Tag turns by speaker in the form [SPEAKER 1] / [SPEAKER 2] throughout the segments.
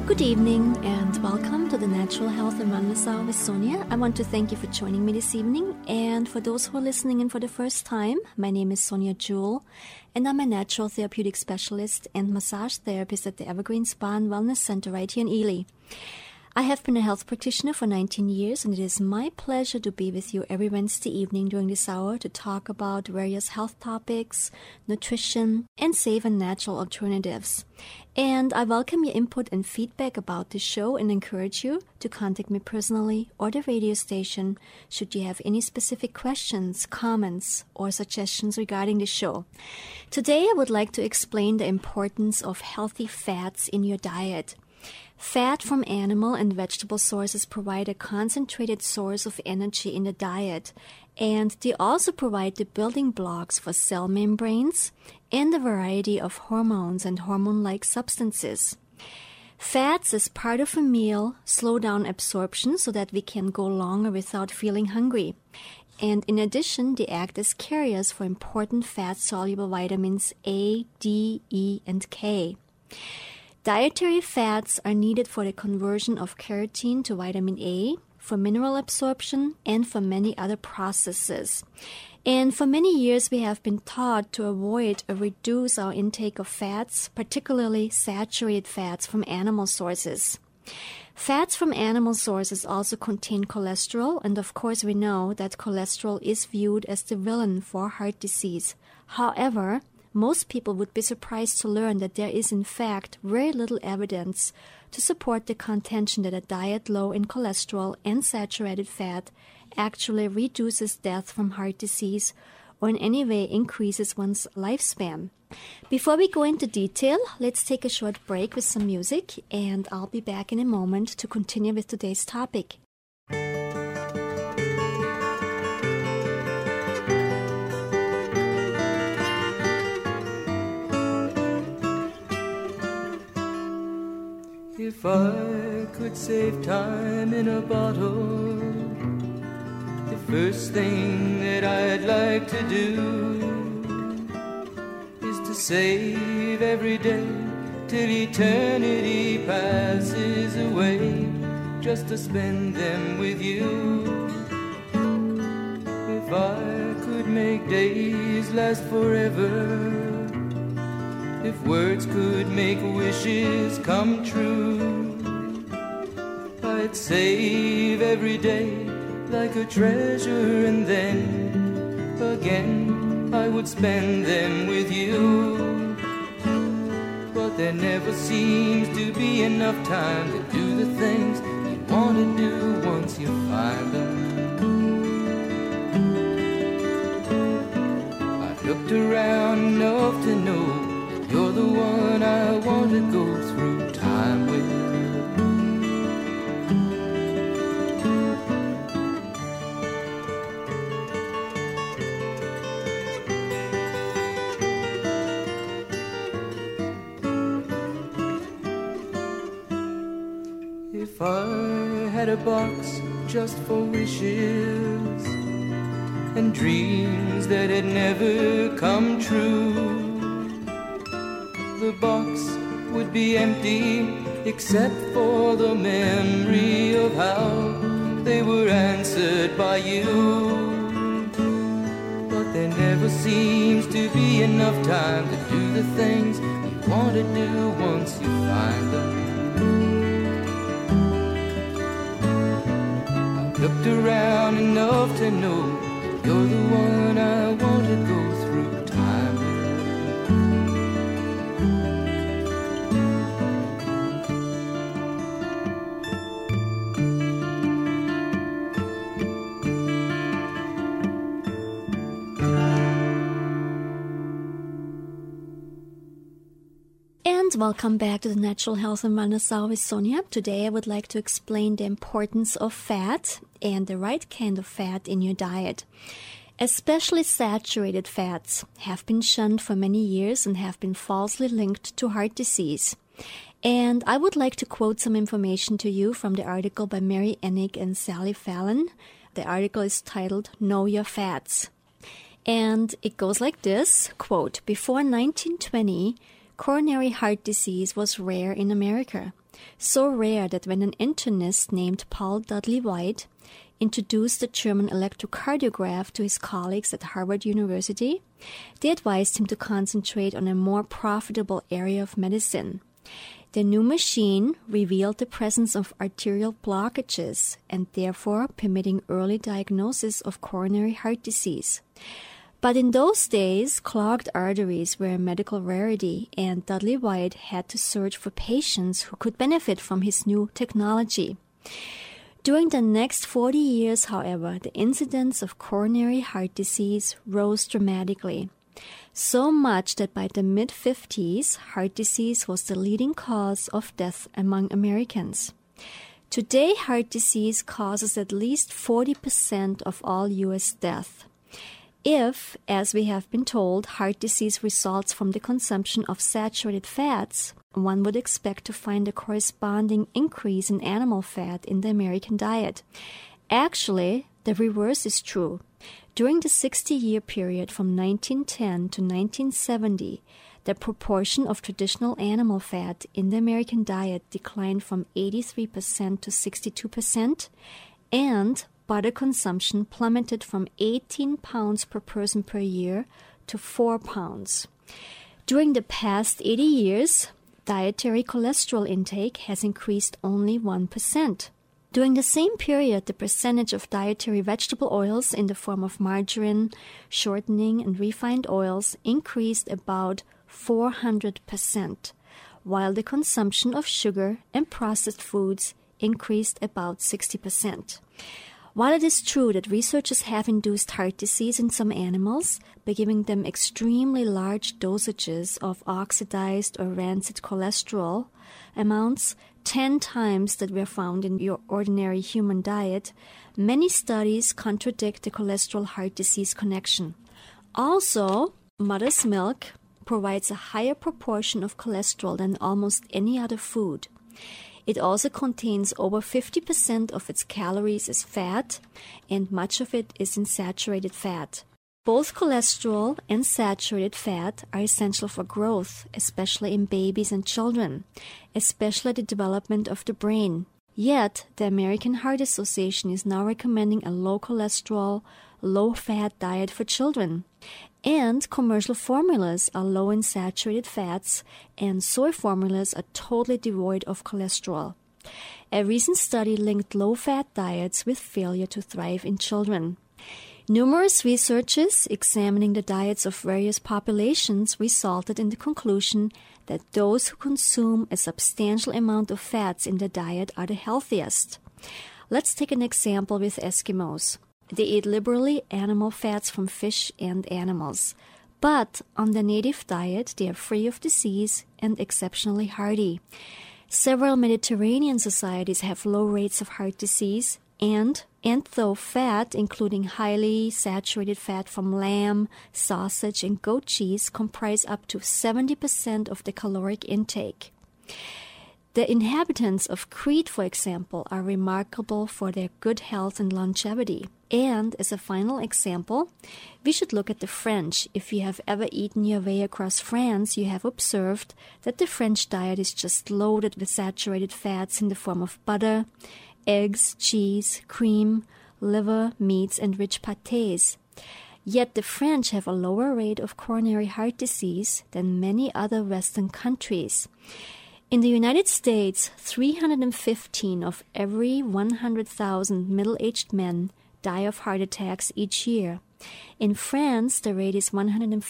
[SPEAKER 1] Good evening and welcome to the Natural Health and Wellness Hour with Sonia. I want to thank you for joining me this evening. And for those who are listening in for the first time, my name is Sonia Jewell and I'm a natural therapeutic specialist and massage therapist at the Evergreen Spa and Wellness Center right here in Ely. I have been a health practitioner for 19 years and it is my pleasure to be with you every Wednesday evening during this hour to talk about various health topics, nutrition, and safe and natural alternatives. And I welcome your input and feedback about the show and encourage you to contact me personally or the radio station should you have any specific questions, comments, or suggestions regarding the show. Today I would like to explain the importance of healthy fats in your diet. Fat from animal and vegetable sources provide a concentrated source of energy in the diet, and they also provide the building blocks for cell membranes and a variety of hormones and hormone-like substances. Fats as part of a meal slow down absorption so that we can go longer without feeling hungry. And in addition, they act as carriers for important fat-soluble vitamins A, D, E, and K. Dietary fats are needed for the conversion of keratin to vitamin A, for mineral absorption, and for many other processes. And for many years, we have been taught to avoid or reduce our intake of fats, particularly saturated fats from animal sources. Fats from animal sources also contain cholesterol, and of course we know that cholesterol is viewed as the villain for heart disease. However, most people would be surprised to learn that there is in fact very little evidence to support the contention that a diet low in cholesterol and saturated fat actually reduces death from heart disease or in any way increases one's lifespan. Before we go into detail, let's take a short break with some music, and I'll be back in a moment to continue with today's topic.
[SPEAKER 2] If I could save time in a bottle, the first thing that I'd like to do is to save every day till eternity passes away, just to spend them with you. If I could make days last forever, if words could make wishes come true, I'd save every day like a treasure, and then again I would spend them with you. But there never seems to be enough time to do the things you want to do once you find them. I've looked around enough to know you're the one I want to go through time with. If I had a box just for wishes and dreams that had never come true, the box would be empty except for the memory of how they were answered by you. But there never seems to be enough time to do the things you want to do once you find them. I've looked around enough to know you're the one I want to go through time with.
[SPEAKER 1] Welcome back to the Natural Health and Wellness Hour with Sonia. Today I would like to explain the importance of fat and the right kind of fat in your diet. Especially saturated fats have been shunned for many years and have been falsely linked to heart disease. And I would like to quote some information to you from the article by Mary Enig and Sally Fallon. The article is titled, Know Your Fats. And it goes like this, quote, before 1920, coronary heart disease was rare in America. So rare that when an internist named Paul Dudley White introduced the German electrocardiograph to his colleagues at Harvard University, they advised him to concentrate on a more profitable area of medicine. The new machine revealed the presence of arterial blockages and therefore permitting early diagnosis of coronary heart disease. But in those days, clogged arteries were a medical rarity, and Dudley White had to search for patients who could benefit from his new technology. During the next 40 years, however, the incidence of coronary heart disease rose dramatically. So much that by the mid-50s, heart disease was the leading cause of death among Americans. Today, heart disease causes at least 40% of all U.S. deaths. If, as we have been told, heart disease results from the consumption of saturated fats, one would expect to find a corresponding increase in animal fat in the American diet. Actually, the reverse is true. During the 60-year period from 1910 to 1970, the proportion of traditional animal fat in the American diet declined from 83% to 62%, and butter consumption plummeted from 18 pounds per person per year to 4 pounds. During the past 80 years, dietary cholesterol intake has increased only 1%. During the same period, the percentage of dietary vegetable oils in the form of margarine, shortening, and refined oils increased about 400%, while the consumption of sugar and processed foods increased about 60%. While it is true that researchers have induced heart disease in some animals by giving them extremely large dosages of oxidized or rancid cholesterol amounts 10 times that were found in your ordinary human diet, many studies contradict the cholesterol-heart disease connection. Also, mother's milk provides a higher proportion of cholesterol than almost any other food. It also contains over 50% of its calories as fat, and much of it is in saturated fat. Both cholesterol and saturated fat are essential for growth, especially in babies and children, especially the development of the brain. Yet, the American Heart Association is now recommending a low-cholesterol, low-fat diet for children. And commercial formulas are low in saturated fats, and soy formulas are totally devoid of cholesterol. A recent study linked low-fat diets with failure to thrive in children. Numerous researches examining the diets of various populations resulted in the conclusion that those who consume a substantial amount of fats in their diet are the healthiest. Let's take an example with Eskimos. They eat liberally animal fats from fish and animals, but on the native diet they are free of disease and exceptionally hardy. Several Mediterranean societies have low rates of heart disease, and though fat, including highly saturated fat from lamb, sausage, and goat cheese, comprise up to 70% of the caloric intake. The inhabitants of Crete, for example, are remarkable for their good health and longevity. And as a final example, we should look at the French. If you have ever eaten your way across France, you have observed that the French diet is just loaded with saturated fats in the form of butter, eggs, cheese, cream, liver, meats, and rich pâtés. Yet the French have a lower rate of coronary heart disease than many other Western countries. In the United States, 315 of every 100,000 middle-aged men die of heart attacks each year. In France, the rate is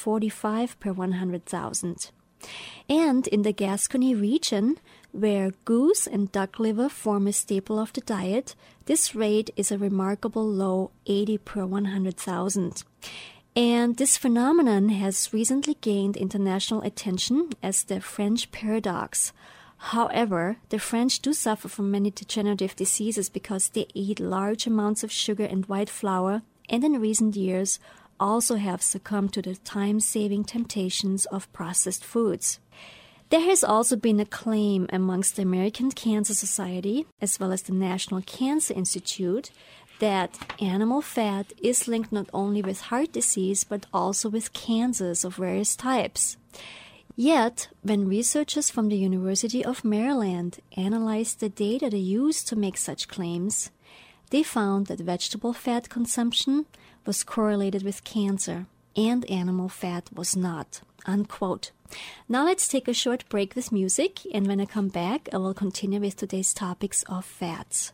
[SPEAKER 1] 145 per 100,000. And in the Gascony region, where goose and duck liver form a staple of the diet, this rate is a remarkable low 80 per 100,000. And this phenomenon has recently gained international attention as the French paradox. However, the French do suffer from many degenerative diseases because they eat large amounts of sugar and white flour, and in recent years also have succumbed to the time-saving temptations of processed foods. There has also been a claim amongst the American Cancer Society, as well as the National Cancer Institute, that animal fat is linked not only with heart disease, but also with cancers of various types. Yet, when researchers from the University of Maryland analyzed the data they used to make such claims, they found that vegetable fat consumption was correlated with cancer and animal fat was not, unquote. Now let's take a short break with music, and when I come back, I will continue with today's topics of fats.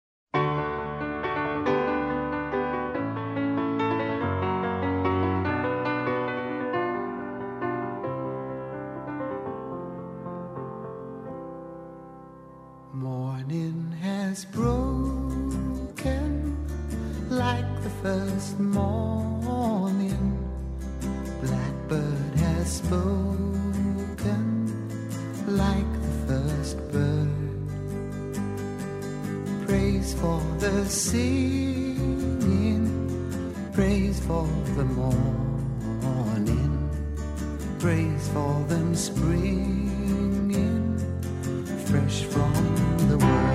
[SPEAKER 2] Morning has broken like the first morning. Blackbird has spoken like the first bird. Praise for the singing, praise for the morning, praise for them springing fresh from the world.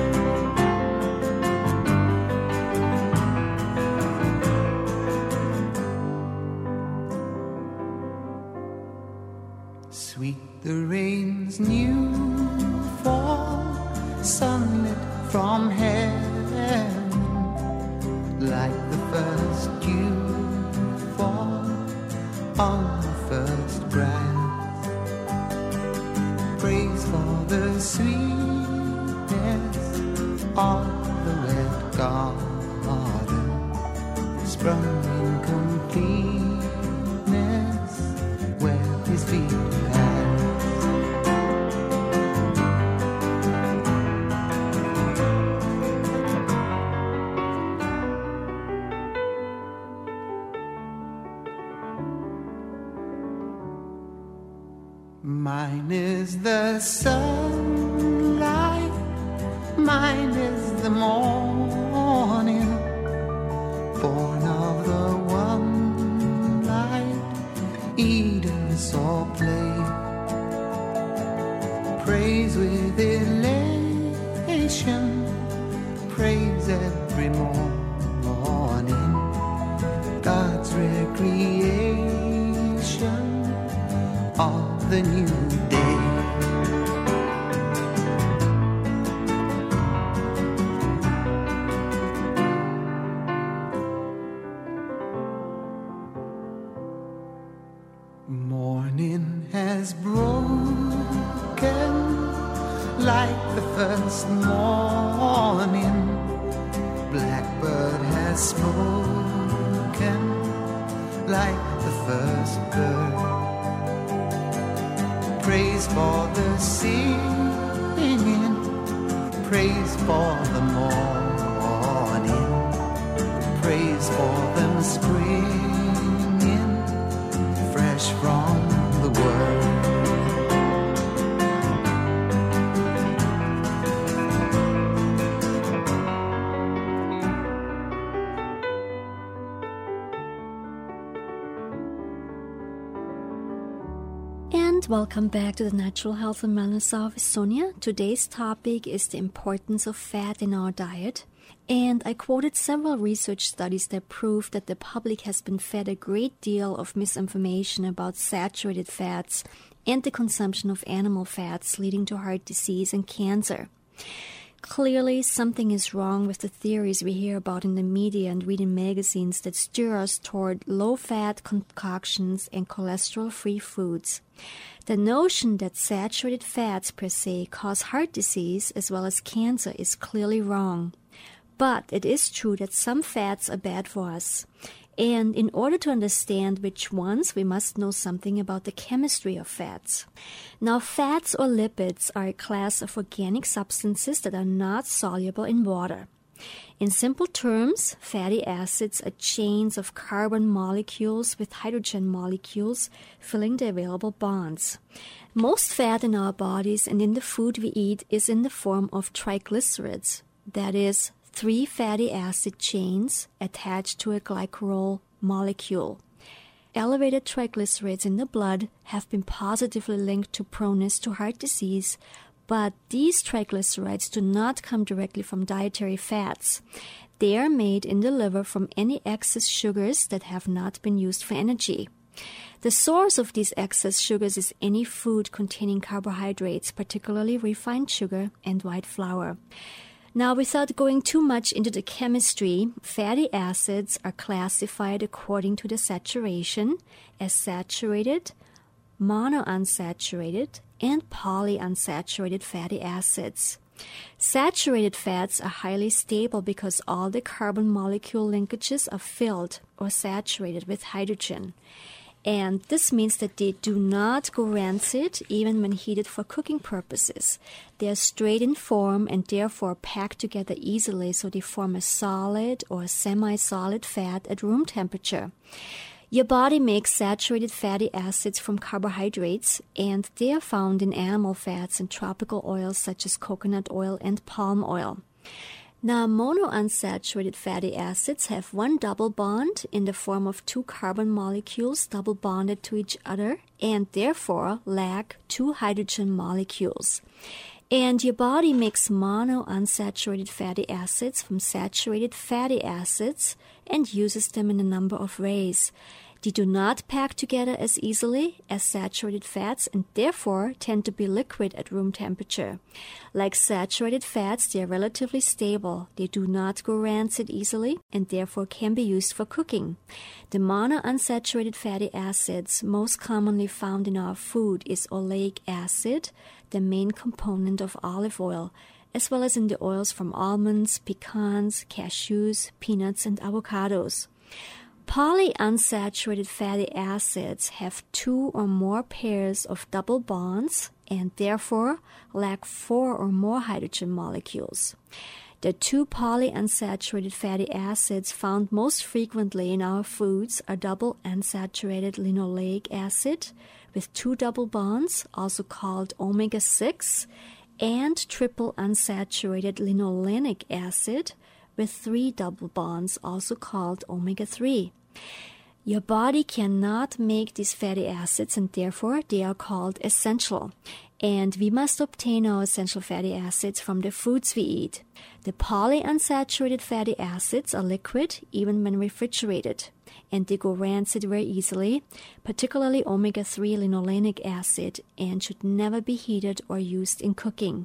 [SPEAKER 2] Sweet the rain's new fall, sunlit from heaven, like the first dew fall on the first grass. Praise for the sweetness of the red garden, sprung in completeness where his feet Mine is the sunlight, mine is the morning, born of the one light, Eden saw play. Praise with elation, praise every morning, God's recreation of the new day. Morning has broken like the first morning. Blackbird has spoken like the first bird. Praise for the singing, praise for the morning, praise for them springing fresh from the world.
[SPEAKER 1] Welcome back to the Natural Health and Wellness Hour with Sonia. Today's topic is the importance of fat in our diet. And I quoted several research studies that prove that the public has been fed a great deal of misinformation about saturated fats and the consumption of animal fats leading to heart disease and cancer. Clearly, something is wrong with the theories we hear about in the media and read in magazines that steer us toward low-fat concoctions and cholesterol-free foods. The notion that saturated fats per se cause heart disease as well as cancer is clearly wrong. But it is true that some fats are bad for us. And in order to understand which ones, we must know something about the chemistry of fats. Now, fats or lipids are a class of organic substances that are not soluble in water. In simple terms, fatty acids are chains of carbon molecules with hydrogen molecules filling the available bonds. Most fat in our bodies and in the food we eat is in the form of triglycerides, that is, 3 fatty acid chains attached to a glycerol molecule. Elevated triglycerides in the blood have been positively linked to proneness to heart disease, but these triglycerides do not come directly from dietary fats. They are made in the liver from any excess sugars that have not been used for energy. The source of these excess sugars is any food containing carbohydrates, particularly refined sugar and white flour. Now, without going too much into the chemistry, fatty acids are classified according to the saturation as saturated, monounsaturated, and polyunsaturated fatty acids. Saturated fats are highly stable because all the carbon molecule linkages are filled or saturated with hydrogen. And this means that they do not go rancid even when heated for cooking purposes. They are straight in form and therefore pack together easily, so they form a solid or semi-solid fat at room temperature. Your body makes saturated fatty acids from carbohydrates, and they are found in animal fats and tropical oils such as coconut oil and palm oil. Now, monounsaturated fatty acids have one double bond in the form of two carbon molecules double bonded to each other and therefore lack two hydrogen molecules. And your body makes monounsaturated fatty acids from saturated fatty acids and uses them in a number of ways. They do not pack together as easily as saturated fats and therefore tend to be liquid at room temperature. Like saturated fats, they are relatively stable. They do not go rancid easily and therefore can be used for cooking. The monounsaturated fatty acids most commonly found in our food is oleic acid, the main component of olive oil, as well as in the oils from almonds, pecans, cashews, peanuts, and avocados. Polyunsaturated fatty acids have two or more pairs of double bonds and therefore lack four or more hydrogen molecules. The two polyunsaturated fatty acids found most frequently in our foods are double unsaturated linoleic acid with two double bonds, also called omega-6, and triple unsaturated linolenic acid with three double bonds, also called omega-3. Your body cannot make these fatty acids and therefore they are called essential. And we must obtain our essential fatty acids from the foods we eat. The polyunsaturated fatty acids are liquid even when refrigerated, and they go rancid very easily, particularly omega-3 linolenic acid, and should never be heated or used in cooking.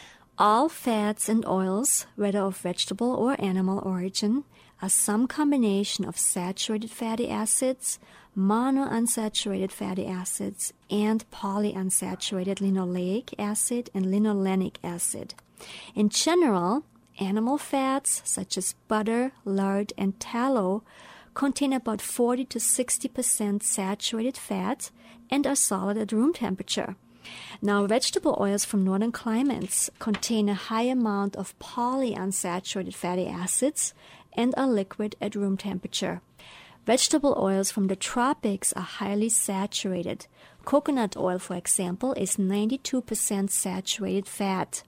[SPEAKER 1] All fats and oils, whether of vegetable or animal origin, are some combination of saturated fatty acids, monounsaturated fatty acids, and polyunsaturated linoleic acid and linolenic acid. In general, animal fats such as butter, lard, and tallow contain about 40 to 60% saturated fat and are solid at room temperature. Now, vegetable oils from northern climates contain a high amount of polyunsaturated fatty acids and are liquid at room temperature. Vegetable oils from the tropics are highly saturated. Coconut oil, for example, is 92% saturated fat.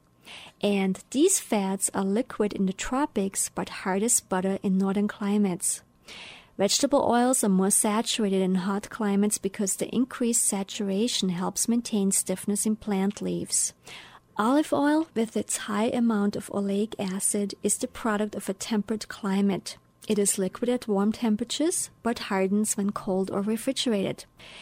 [SPEAKER 1] And these fats are liquid in the tropics but hard as butter in northern climates. Vegetable oils are more saturated in hot climates because the increased saturation helps maintain stiffness in plant leaves. Olive oil, with its high amount of oleic acid, is the product of a temperate climate. It is liquid at warm temperatures, but hardens when cold or refrigerated.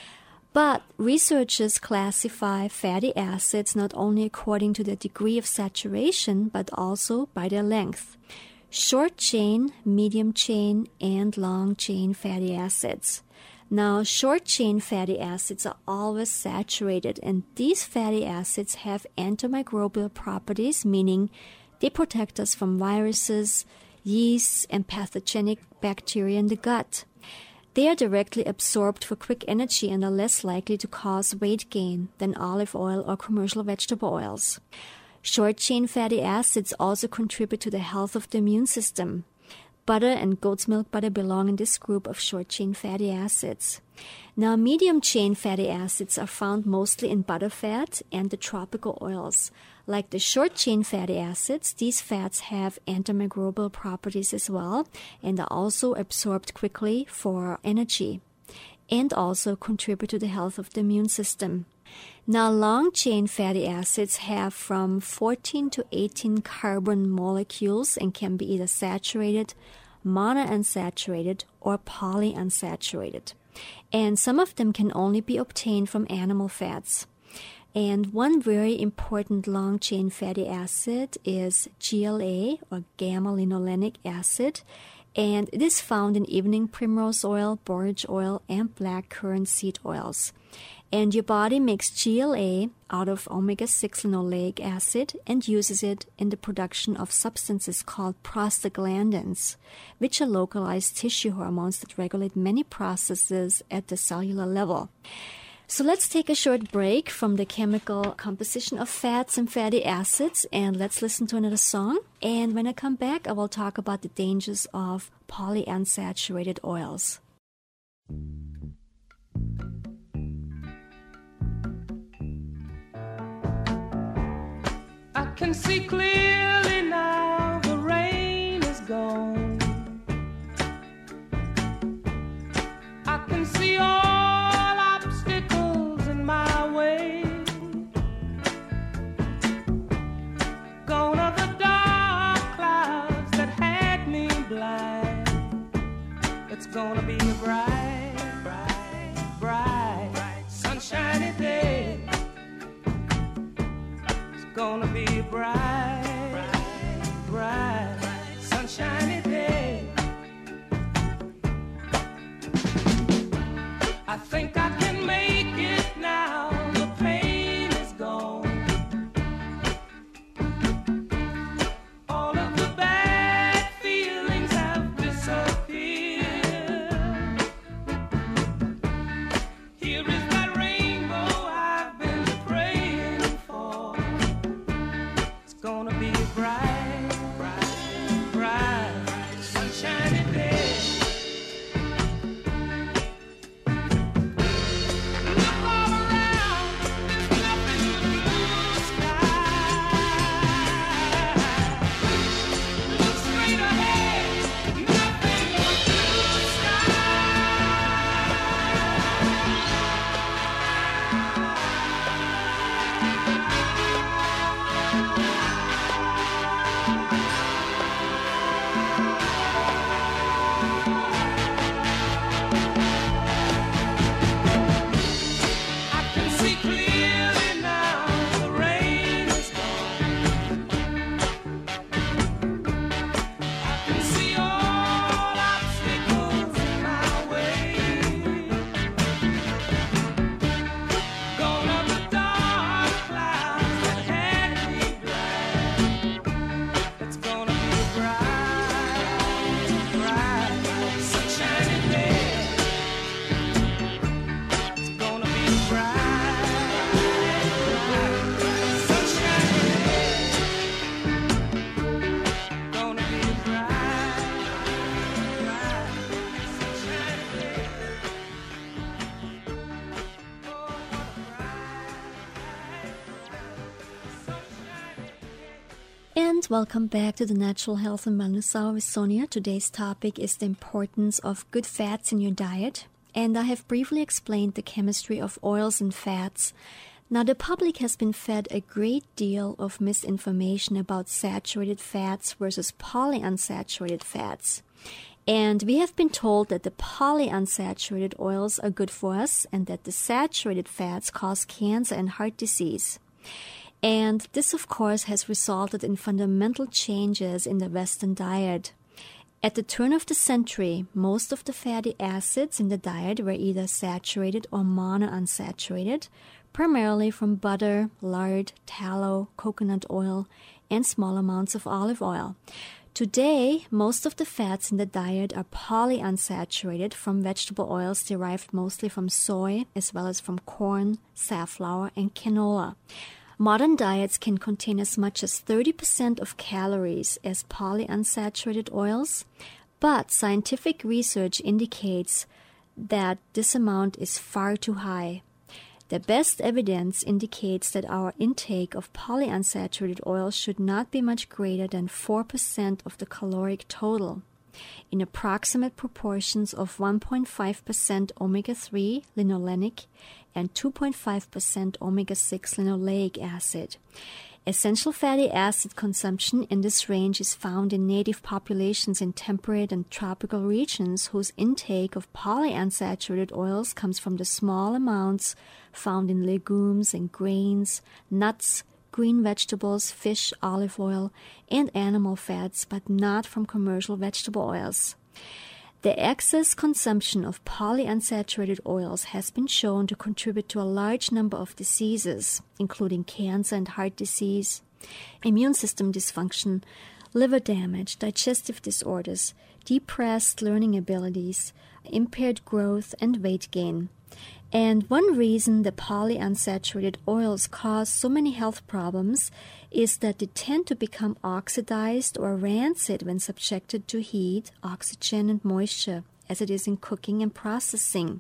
[SPEAKER 1] But researchers classify fatty acids not only according to their degree of saturation, but also by their length. Short-chain, medium-chain, and long-chain fatty acids. Now, short-chain fatty acids are always saturated, and these fatty acids have antimicrobial properties, meaning they protect us from viruses, yeasts, and pathogenic bacteria in the gut. They are directly absorbed for quick energy and are less likely to cause weight gain than olive oil or commercial vegetable oils. Short-chain fatty acids also contribute to the health of the immune system. Butter and goat's milk butter belong in this group of short-chain fatty acids. Now, medium-chain fatty acids are found mostly in butterfat and the tropical oils. Like the short-chain fatty acids, these fats have antimicrobial properties as well and are also absorbed quickly for energy and also contribute to the health of the immune system. Now, long-chain fatty acids have from 14 to 18 carbon molecules and can be either saturated, monounsaturated, or polyunsaturated. and some of them can only be obtained from animal fats. And one very important long-chain fatty acid is GLA, or gamma-linolenic acid, and it is found in evening primrose oil, borage oil, and black currant seed oils. And your body makes GLA out of omega-6 linoleic acid and uses it in the production of substances called prostaglandins, which are localized tissue hormones that regulate many processes at the cellular level. So let's take a short break from the chemical composition of fats and fatty acids, and let's listen to another song. And when I come back, I will talk about the dangers of polyunsaturated oils.
[SPEAKER 2] I can see clearly now, the rain is gone. I can see all obstacles in my way. Gone are the dark clouds that had me blind. It's gonna be a bright, bright, bright, sunshiny day. Gonna be a bright, bright, sunshiny day. I think I can make it now. The pain is gone. All of the bad feelings have disappeared. Here is that rainbow I've been praying for. Gonna be a bright, bright, bright, sunshiny day. Look all around, there's nothing but blue sky. Look straight ahead, nothing but blue sky. I can see clearly now, the rain is gone. I can see all obstacles in my way. Gone are the dark clouds that had me blind. It's gonna be a bright, bright, sunshiny day. It's gonna be a bright, bright, sunshiny day. Gonna be a bright, bright, sunshiny day. Oh, what a bright, sunshiny day.
[SPEAKER 1] And welcome back to the Natural Health and Wellness Hour with Sonia. Today's topic is the importance of good fats in your diet. And I have briefly explained the chemistry of oils and fats. Now, the public has been fed a great deal of misinformation about saturated fats versus polyunsaturated fats. And we have been told that the polyunsaturated oils are good for us and that the saturated fats cause cancer and heart disease. And this, of course, has resulted in fundamental changes in the Western diet. At the turn of the century, most of the fatty acids in the diet were either saturated or monounsaturated, primarily from butter, lard, tallow, coconut oil, and small amounts of olive oil. Today, most of the fats in the diet are polyunsaturated from vegetable oils derived mostly from soy, as well as from corn, safflower, and canola. Modern diets can contain as much as 30% of calories as polyunsaturated oils, but scientific research indicates that this amount is far too high. The best evidence indicates that our intake of polyunsaturated oils should not be much greater than 4% of the caloric total, in approximate proportions of 1.5% omega-3 linolenic and 2.5% omega-6 linoleic acid. Essential fatty acid consumption in this range is found in native populations in temperate and tropical regions whose intake of polyunsaturated oils comes from the small amounts found in legumes and grains, nuts, green vegetables, fish, olive oil, and animal fats, but not from commercial vegetable oils. The excess consumption of polyunsaturated oils has been shown to contribute to a large number of diseases, including cancer and heart disease, immune system dysfunction, liver damage, digestive disorders, depressed learning abilities, impaired growth, and weight gain. And one reason the polyunsaturated oils cause so many health problems is that they tend to become oxidized or rancid when subjected to heat, oxygen, and moisture, as it is in cooking and processing.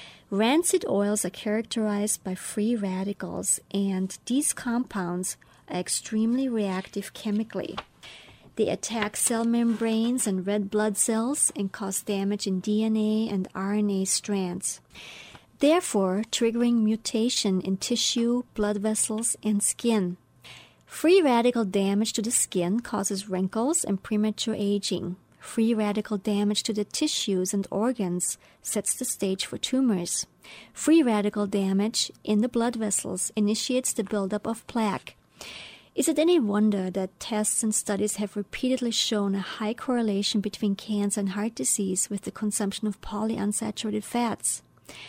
[SPEAKER 1] Rancid oils are characterized by free radicals, and these compounds are extremely reactive chemically. They attack cell membranes and red blood cells and cause damage in DNA and RNA strands, therefore triggering mutation in tissue, blood vessels, and skin. Free radical damage to the skin causes wrinkles and premature aging. Free radical damage to the tissues and organs sets the stage for tumors. Free radical damage in the blood vessels initiates the buildup of plaque. Is it any wonder that tests and studies have repeatedly shown a high correlation between cancer and heart disease with the consumption of polyunsaturated fats?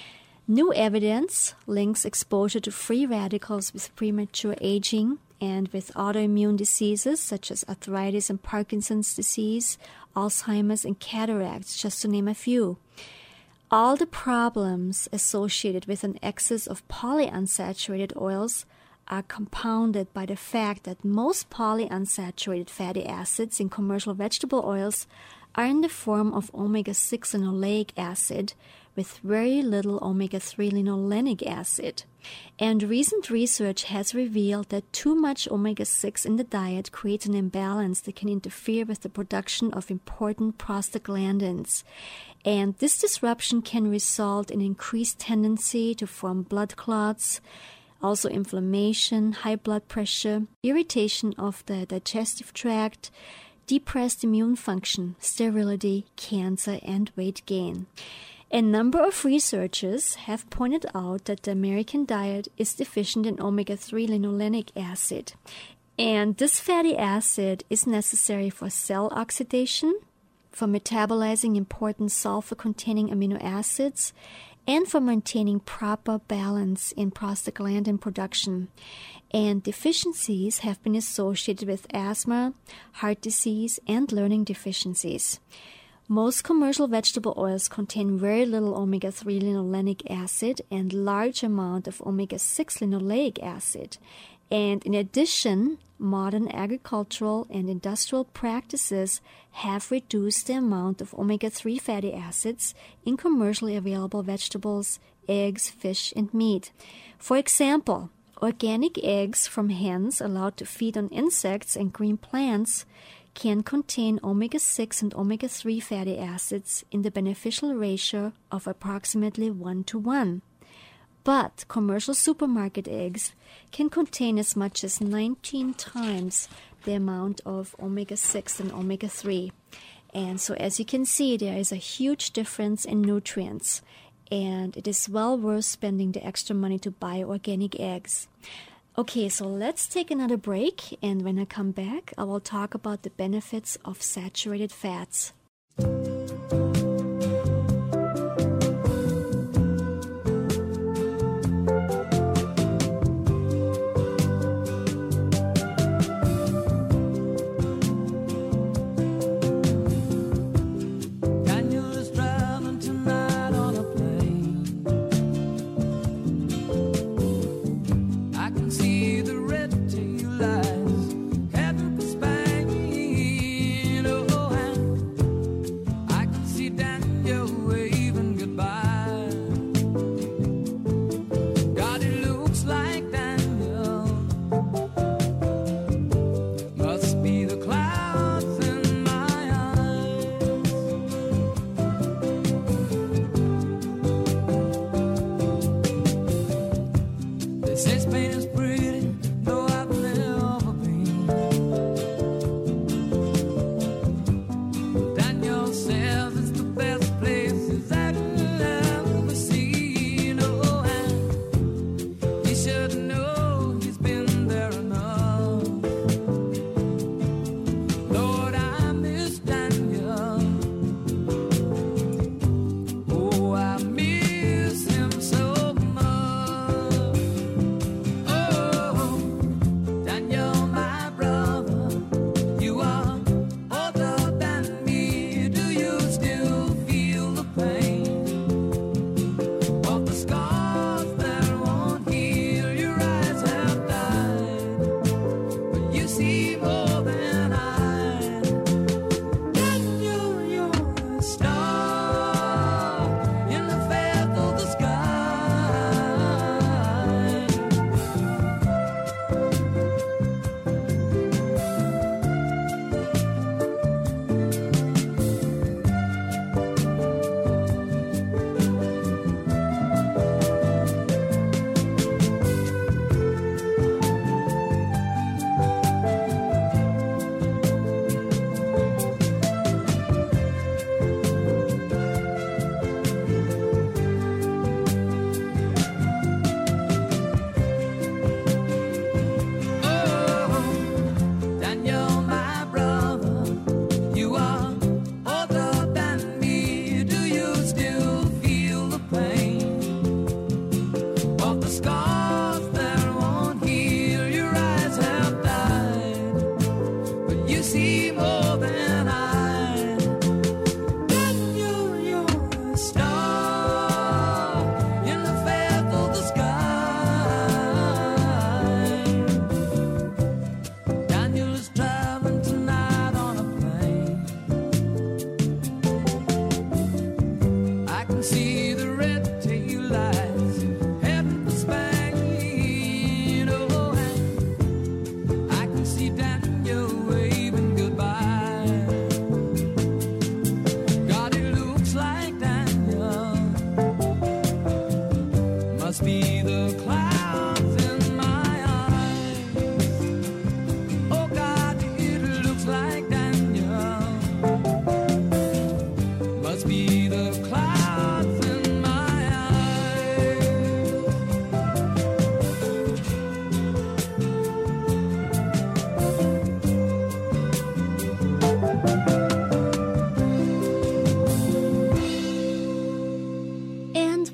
[SPEAKER 1] New evidence links exposure to free radicals with premature aging and with autoimmune diseases such as arthritis and Parkinson's disease, Alzheimer's, and cataracts, just to name a few. All the problems associated with an excess of polyunsaturated oils are compounded by the fact that most polyunsaturated fatty acids in commercial vegetable oils are in the form of omega-6 linoleic acid with very little omega-3 linolenic acid. And recent research has revealed that too much omega-6 in the diet creates an imbalance that can interfere with the production of important prostaglandins. And this disruption can result in increased tendency to form blood clots, also inflammation, high blood pressure, irritation of the digestive tract, depressed immune function, sterility, cancer, and weight gain. A number of researchers have pointed out that the American diet is deficient in omega-3 linolenic acid. And this fatty acid is necessary for cell oxidation, for metabolizing important sulfur-containing amino acids, and for maintaining proper balance in prostaglandin production. And deficiencies have been associated with asthma, heart disease, and learning deficiencies. Most commercial vegetable oils contain very little omega-3 linolenic acid and large amount of omega-6 linoleic acid. And in addition, modern agricultural and industrial practices have reduced the amount of omega-3 fatty acids in commercially available vegetables, eggs, fish, and meat. For example, organic eggs from hens allowed to feed on insects and green plants can contain omega-6 and omega-3 fatty acids in the beneficial ratio of approximately 1:1. But commercial supermarket eggs can contain as much as 19 times the amount of omega-6 and omega-3. And so as you can see, there is a huge difference in nutrients, and it is well worth spending the extra money to buy organic eggs. Okay, so let's take another break, and when I come back, I will talk about the benefits of saturated fats.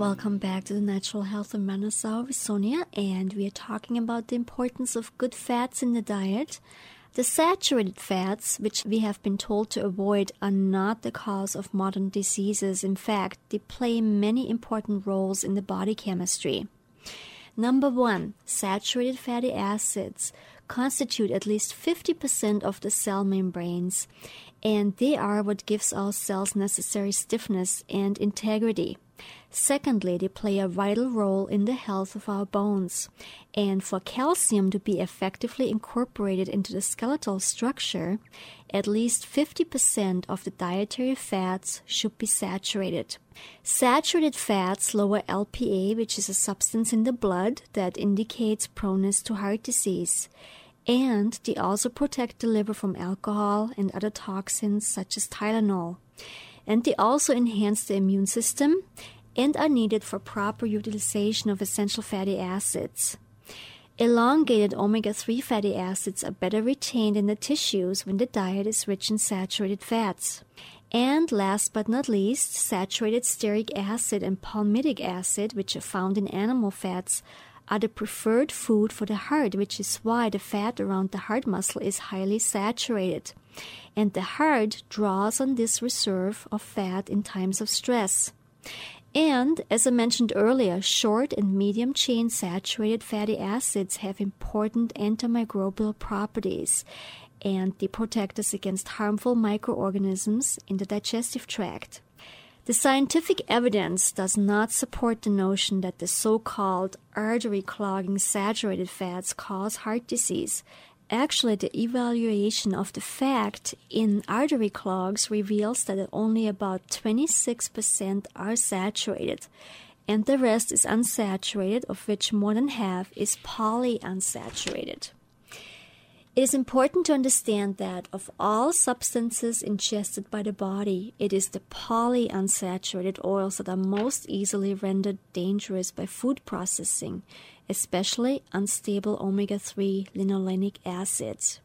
[SPEAKER 1] Welcome back to the Natural Health and Wellness Hour with Sonia, and we are talking about the importance of good fats in the diet. The saturated fats, which we have been told to avoid, are not the cause of modern diseases. In fact, they play many important roles in the body chemistry. Number 1, saturated fatty acids constitute at least 50% of the cell membranes, and they are what gives our cells necessary stiffness and integrity. Secondly, they play a vital role in the health of our bones. And for calcium to be effectively incorporated into the skeletal structure, at least 50% of the dietary fats should be saturated. Saturated fats lower LPA, which is a substance in the blood that indicates proneness to heart disease. And they also protect the liver from alcohol and other toxins such as Tylenol. And they also enhance the immune system and are needed for proper utilization of essential fatty acids. Elongated omega-3 fatty acids are better retained in the tissues when the diet is rich in saturated fats. And last but not least, saturated stearic acid and palmitic acid, which are found in animal fats, are the preferred food for the heart, which is why the fat around the heart muscle is highly saturated. And the heart draws on this reserve of fat in times of stress. And, as I mentioned earlier, short and medium-chain saturated fatty acids have important antimicrobial properties, and they protect us against harmful microorganisms in the digestive tract. The scientific evidence does not support the notion that the so-called artery-clogging saturated fats cause heart disease. Actually, the evaluation of the fact in artery clogs reveals that only about 26% are saturated, and the rest is unsaturated, of which more than half is polyunsaturated. It is important to understand that of all substances ingested by the body, it is the polyunsaturated oils that are most easily rendered dangerous by food processing, especially unstable omega-3 linolenic acids.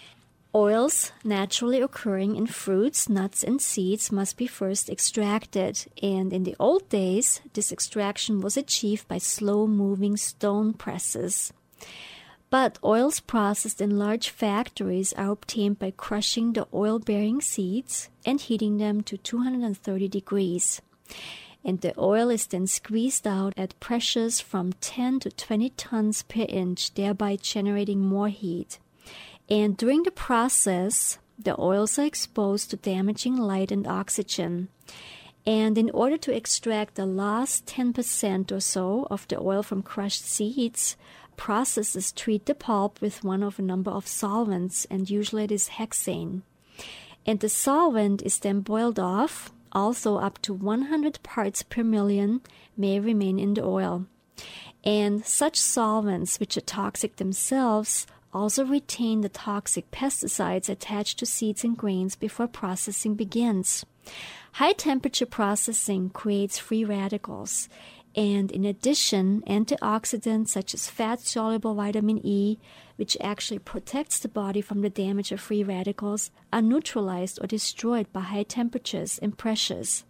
[SPEAKER 1] Oils naturally occurring in fruits, nuts, and seeds must be first extracted, and in the old days, this extraction was achieved by slow-moving stone presses. But oils processed in large factories are obtained by crushing the oil-bearing seeds and heating them to 230 degrees. And the oil is then squeezed out at pressures from 10 to 20 tons per inch, thereby generating more heat. And during the process, the oils are exposed to damaging light and oxygen. And in order to extract the last 10% or so of the oil from crushed seeds, processors treat the pulp with one of a number of solvents, and usually it is hexane. And the solvent is then boiled off. Also, up to 100 parts per million may remain in the oil. And such solvents, which are toxic themselves, also retain the toxic pesticides attached to seeds and grains before processing begins. High-temperature processing creates free radicals. And in addition, antioxidants such as fat-soluble vitamin E, which actually protects the body from the damage of free radicals, are neutralized or destroyed by high temperatures and pressures.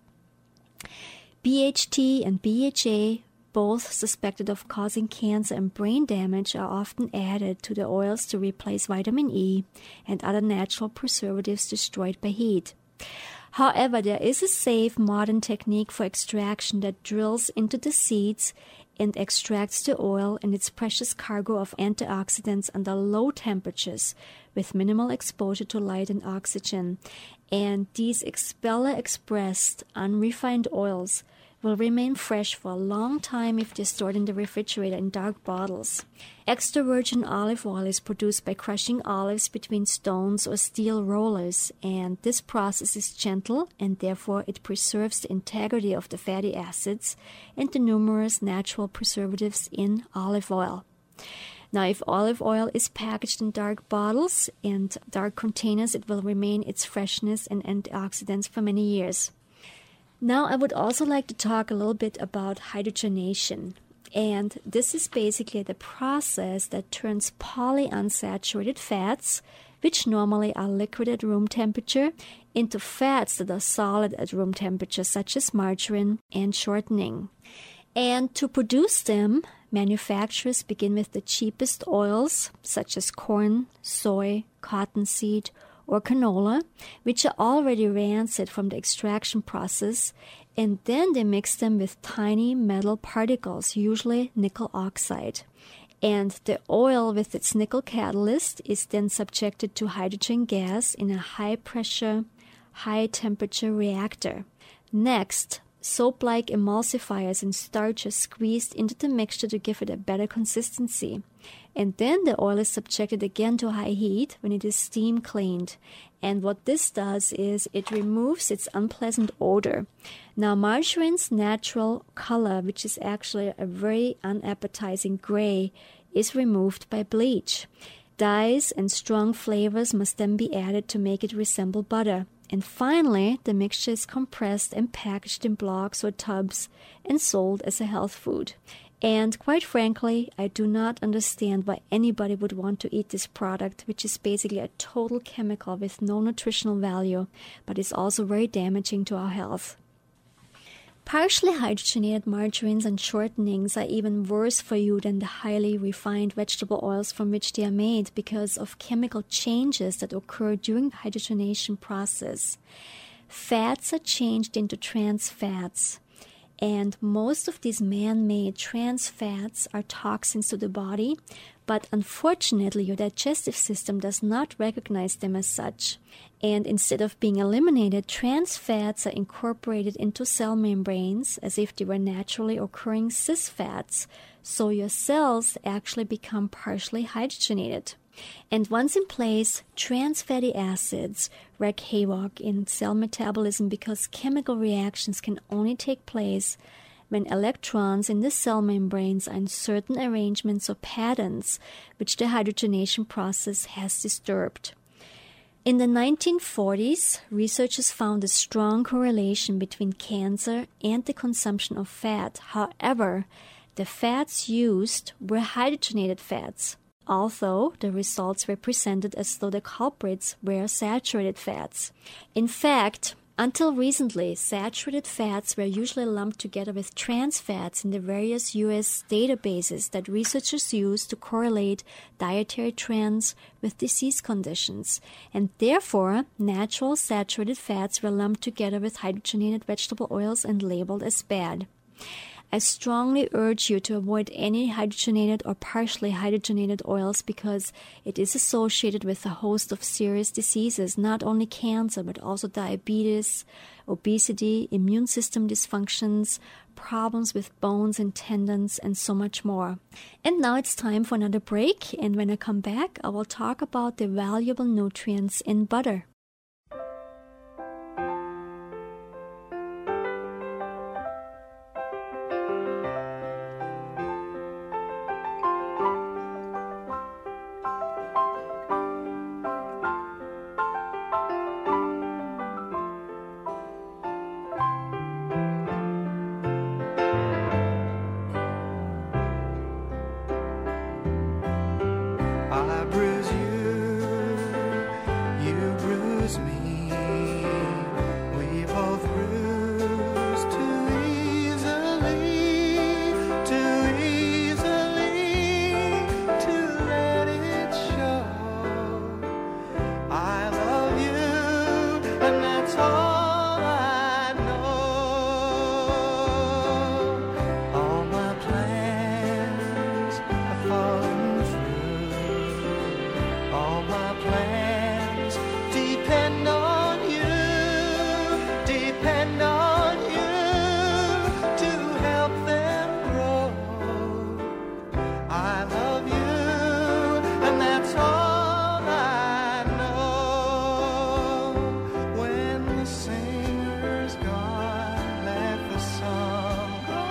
[SPEAKER 1] BHT and BHA, both suspected of causing cancer and brain damage, are often added to the oils to replace vitamin E and other natural preservatives destroyed by heat. However, there is a safe modern technique for extraction that drills into the seeds and extracts the oil and its precious cargo of antioxidants under low temperatures with minimal exposure to light and oxygen. And these expeller-expressed unrefined oils will remain fresh for a long time if they're stored in the refrigerator in dark bottles. Extra virgin olive oil is produced by crushing olives between stones or steel rollers, and this process is gentle and therefore it preserves the integrity of the fatty acids and the numerous natural preservatives in olive oil. Now, if olive oil is packaged in dark bottles and dark containers, it will remain its freshness and antioxidants for many years. Now, I would also like to talk a little bit about hydrogenation. And this is basically the process that turns polyunsaturated fats, which normally are liquid at room temperature, into fats that are solid at room temperature, such as margarine and shortening. And to produce them, manufacturers begin with the cheapest oils, such as corn, soy, cottonseed, or canola, which are already rancid from the extraction process, and then they mix them with tiny metal particles, usually nickel oxide. And the oil with its nickel catalyst is then subjected to hydrogen gas in a high-pressure, high-temperature reactor. Next, soap-like emulsifiers and starch are squeezed into the mixture to give it a better consistency. And then the oil is subjected again to high heat when it is steam cleaned. And what this does is it removes its unpleasant odor. Now, margarine's natural color, which is actually a very unappetizing gray, is removed by bleach. Dyes and strong flavors must then be added to make it resemble butter. And finally, the mixture is compressed and packaged in blocks or tubs and sold as a health food. And quite frankly, I do not understand why anybody would want to eat this product, which is basically a total chemical with no nutritional value, but is also very damaging to our health. Partially hydrogenated margarines and shortenings are even worse for you than the highly refined vegetable oils from which they are made because of chemical changes that occur during the hydrogenation process. Fats are changed into trans fats, and most of these man-made trans fats are toxins to the body, but unfortunately your digestive system does not recognize them as such. And instead of being eliminated, trans fats are incorporated into cell membranes as if they were naturally occurring cis fats, so your cells actually become partially hydrogenated. And once in place, trans fatty acids wreak havoc in cell metabolism because chemical reactions can only take place when electrons in the cell membranes are in certain arrangements or patterns which the hydrogenation process has disturbed. In the 1940s, researchers found a strong correlation between cancer and the consumption of fat. However, the fats used were hydrogenated fats, although the results were presented as though the culprits were saturated fats. In fact, until recently, saturated fats were usually lumped together with trans fats in the various U.S. databases that researchers use to correlate dietary trends with disease conditions, and therefore, natural saturated fats were lumped together with hydrogenated vegetable oils and labeled as bad. I strongly urge you to avoid any hydrogenated or partially hydrogenated oils because it is associated with a host of serious diseases, not only cancer, but also diabetes, obesity, immune system dysfunctions, problems with bones and tendons, and so much more. And now it's time for another break, and when I come back, I will talk about the valuable nutrients in butter.
[SPEAKER 2] I bruise you bruise me. We both bruise too easily to let it show. I love you, and that's all I know. All my plans have fallen through. All my plans depend on you to help them grow. I love you, and that's all I know. When the singer's gone, let the song go.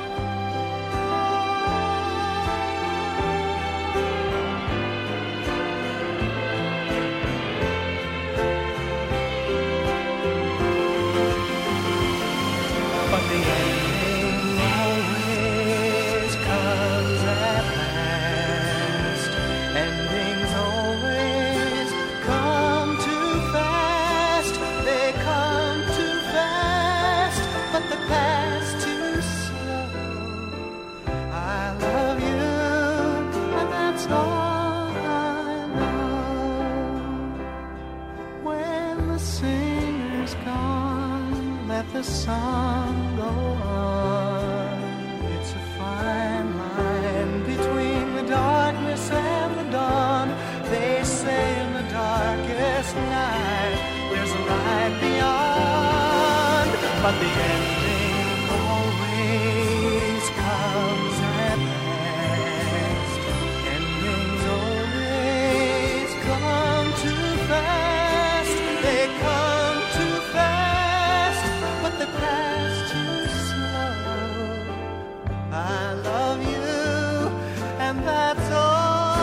[SPEAKER 2] singer's gone, let the song go on. It's a fine line between the darkness and the dawn. They say in the darkest night there's a light beyond, but the ending always comes at last. Endings always come too fast. They come too fast, but they pass too slow. I love you, and that's all.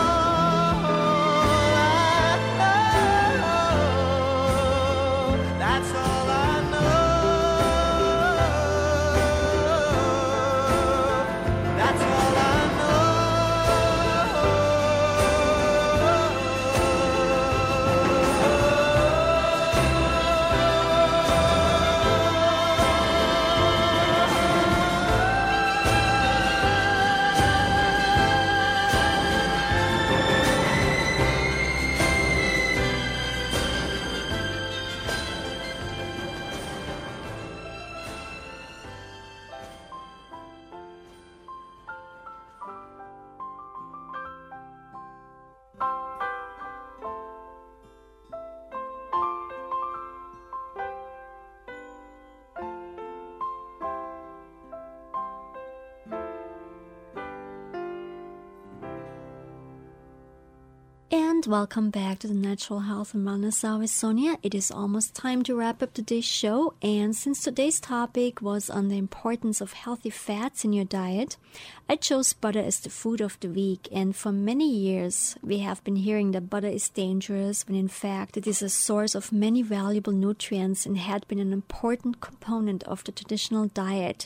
[SPEAKER 1] And welcome back to the Natural Health and Wellness Hour with Sonia. It is almost time to wrap up today's show, and since today's topic was on the importance of healthy fats in your diet, I chose butter as the food of the week. And for many years we have been hearing that butter is dangerous, when in fact it is a source of many valuable nutrients and had been an important component of the traditional diet.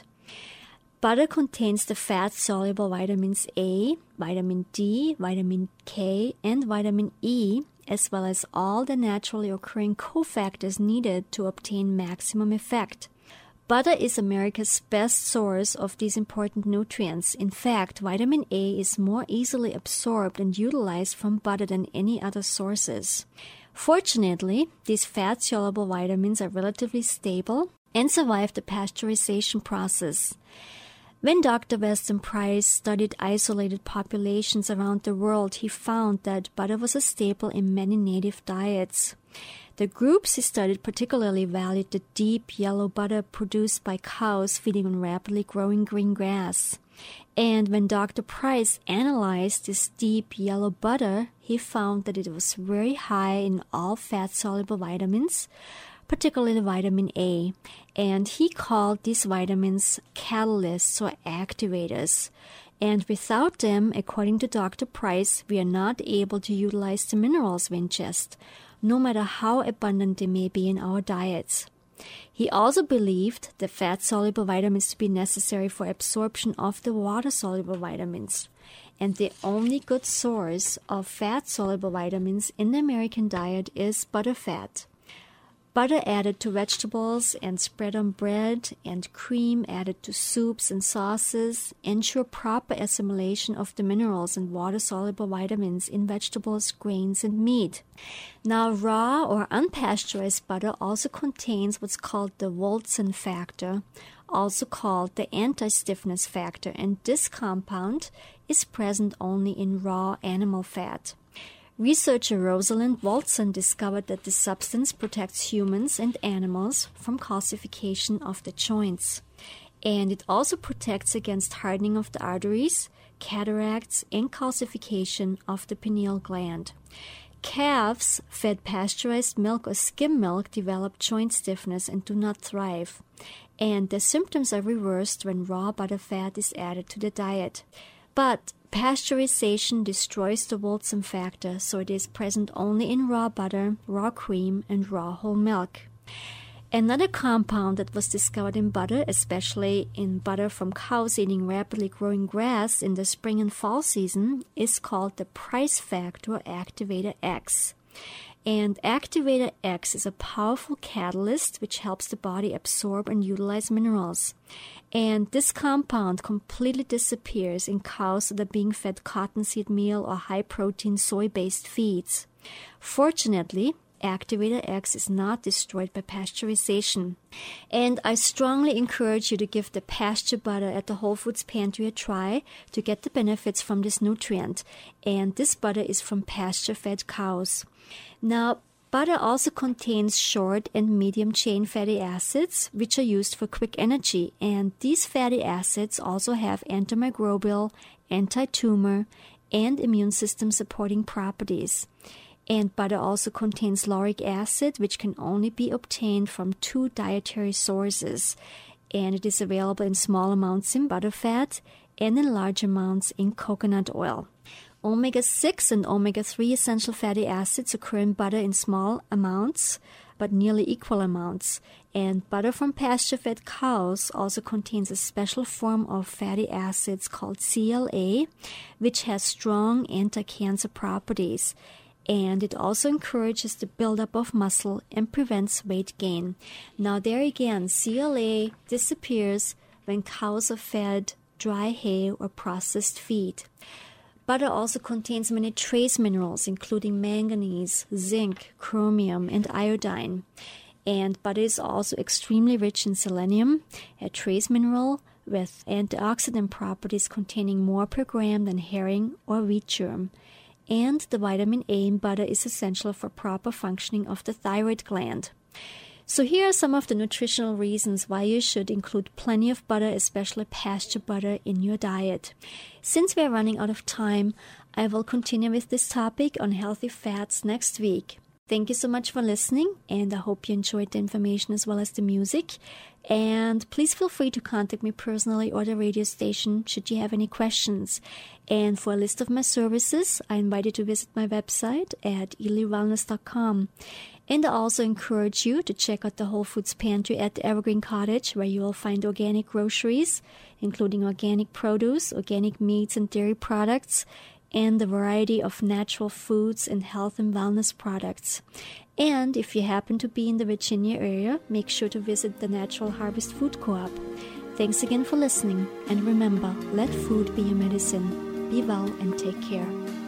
[SPEAKER 1] Butter contains the fat-soluble vitamins A, vitamin D, vitamin K, and vitamin E, as well as all the naturally occurring cofactors needed to obtain maximum effect. Butter is America's best source of these important nutrients. In fact, vitamin A is more easily absorbed and utilized from butter than any other sources. Fortunately, these fat-soluble vitamins are relatively stable and survive the pasteurization process. When Dr. Weston Price studied isolated populations around the world, he found that butter was a staple in many native diets. The groups he studied particularly valued the deep yellow butter produced by cows feeding on rapidly growing green grass. And when Dr. Price analyzed this deep yellow butter, he found that it was very high in all fat-soluble vitamins, particularly vitamin A, and he called these vitamins catalysts or activators. And without them, according to Dr. Price, we are not able to utilize the minerals we ingest, no matter how abundant they may be in our diets. He also believed the fat-soluble vitamins to be necessary for absorption of the water-soluble vitamins. And the only good source of fat-soluble vitamins in the American diet is butterfat. Butter added to vegetables and spread on bread, and cream added to soups and sauces ensure proper assimilation of the minerals and water-soluble vitamins in vegetables, grains, and meat. Now, raw or unpasteurized butter also contains what's called the Wulzen factor, also called the anti-stiffness factor, and this compound is present only in raw animal fat. Researcher Rosalind Wulzen discovered that this substance protects humans and animals from calcification of the joints. And it also protects against hardening of the arteries, cataracts, and calcification of the pineal gland. Calves fed pasteurized milk or skim milk develop joint stiffness and do not thrive. And the symptoms are reversed when raw butterfat is added to the diet. But pasteurization destroys the Wulzen factor, so it is present only in raw butter, raw cream, and raw whole milk. Another compound that was discovered in butter, especially in butter from cows eating rapidly growing grass in the spring and fall season, is called the Price factor, Activator X. And Activator X is a powerful catalyst which helps the body absorb and utilize minerals. And this compound completely disappears in cows that are being fed cottonseed meal or high-protein soy-based feeds. Fortunately, activated eggs is not destroyed by pasteurization. And I strongly encourage you to give the pasture butter at the Whole Foods Pantry a try to get the benefits from this nutrient. And this butter is from pasture-fed cows. Now, butter also contains short and medium chain fatty acids, which are used for quick energy. And these fatty acids also have antimicrobial, anti-tumor, and immune system supporting properties. And butter also contains lauric acid, which can only be obtained from 2 dietary sources. And it is available in small amounts in butterfat and in large amounts in coconut oil. Omega-6 and omega-3 essential fatty acids occur in butter in small amounts, but nearly equal amounts. And butter from pasture-fed cows also contains a special form of fatty acids called CLA, which has strong anti-cancer properties. And it also encourages the buildup of muscle and prevents weight gain. Now there again, CLA disappears when cows are fed dry hay or processed feed. Butter also contains many trace minerals, including manganese, zinc, chromium, and iodine. And butter is also extremely rich in selenium, a trace mineral with antioxidant properties containing more per gram than herring or wheat germ. And the vitamin A in butter is essential for proper functioning of the thyroid gland. So here are some of the nutritional reasons why you should include plenty of butter, especially pasture butter, in your diet. Since we are running out of time, I will continue with this topic on healthy fats next week. Thank you so much for listening, and I hope you enjoyed the information as well as the music. And please feel free to contact me personally or the radio station should you have any questions. And for a list of my services, I invite you to visit my website at elywellness.com. And I also encourage you to check out the Whole Foods Pantry at the Evergreen Cottage, where you will find organic groceries, including organic produce, organic meats and dairy products, and a variety of natural foods and health and wellness products. And if you happen to be in the Virginia area, make sure to visit the Natural Harvest Food Co-op. Thanks again for listening, and remember, let food be your medicine. Be well and take care.